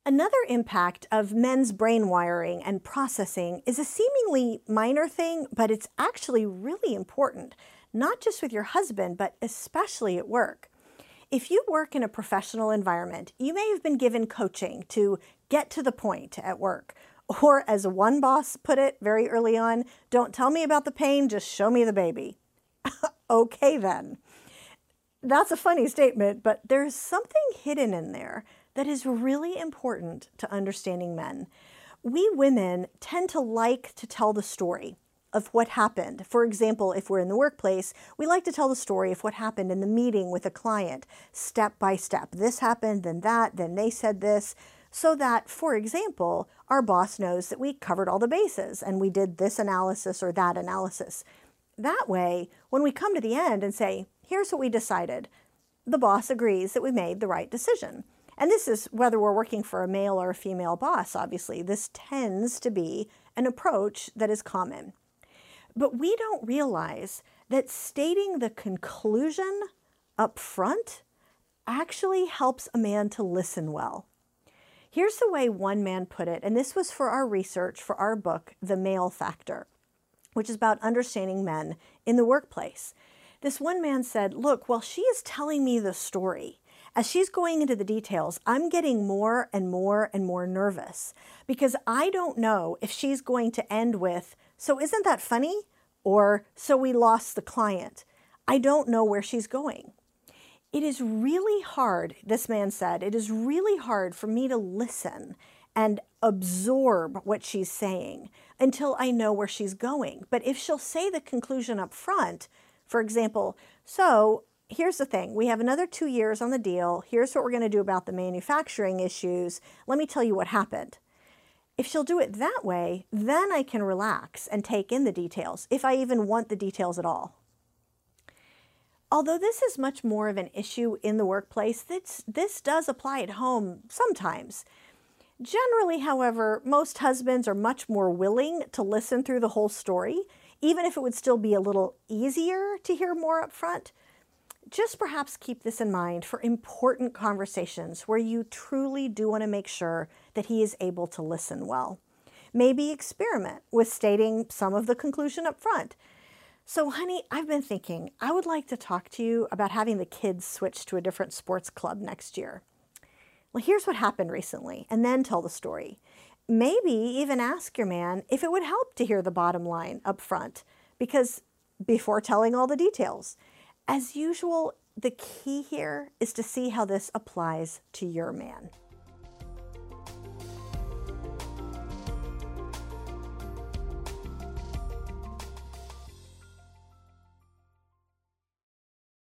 Another impact of men's brain wiring and processing is a seemingly minor thing, but it's actually really important, not just with your husband, but especially at work. If you work in a professional environment, you may have been given coaching to get to the point at work. Or as one boss put it very early on, don't tell me about the pain, just show me the baby. Okay then. That's a funny statement, but there's something hidden in there that is really important to understanding men. We women tend to like to tell the story of what happened. For example, if we're in the workplace, we like to tell the story of what happened in the meeting with a client, step by step. This happened, then that, then they said this, so that, for example, our boss knows that we covered all the bases and we did this analysis or that analysis. That way, when we come to the end and say, here's what we decided, the boss agrees that we made the right decision. And this is whether we're working for a male or a female boss, obviously. This tends to be an approach that is common. But we don't realize that stating the conclusion up front actually helps a man to listen well. Here's the way one man put it, and this was for our research for our book, The Male Factor, which is about understanding men in the workplace. This one man said, look, while she is telling me the story, as she's going into the details, I'm getting more and more and more nervous because I don't know if she's going to end with, so isn't that funny? Or, so we lost the client. I don't know where she's going. It is really hard, this man said, it is really hard for me to listen and absorb what she's saying until I know where she's going. But if she'll say the conclusion up front, for example, so here's the thing, we have another 2 years on the deal. Here's what we're going to do about the manufacturing issues. Let me tell you what happened. If she'll do it that way, then I can relax and take in the details, if I even want the details at all. Although this is much more of an issue in the workplace, this does apply at home sometimes. Generally, however, most husbands are much more willing to listen through the whole story, even if it would still be a little easier to hear more up front. Just perhaps keep this in mind for important conversations where you truly do want to make sure that he is able to listen well. Maybe experiment with stating some of the conclusion up front. So, honey, I've been thinking, I would like to talk to you about having the kids switch to a different sports club next year. Well, here's what happened recently, and then tell the story. Maybe even ask your man if it would help to hear the bottom line up front, because before telling all the details. As usual, the key here is to see how this applies to your man.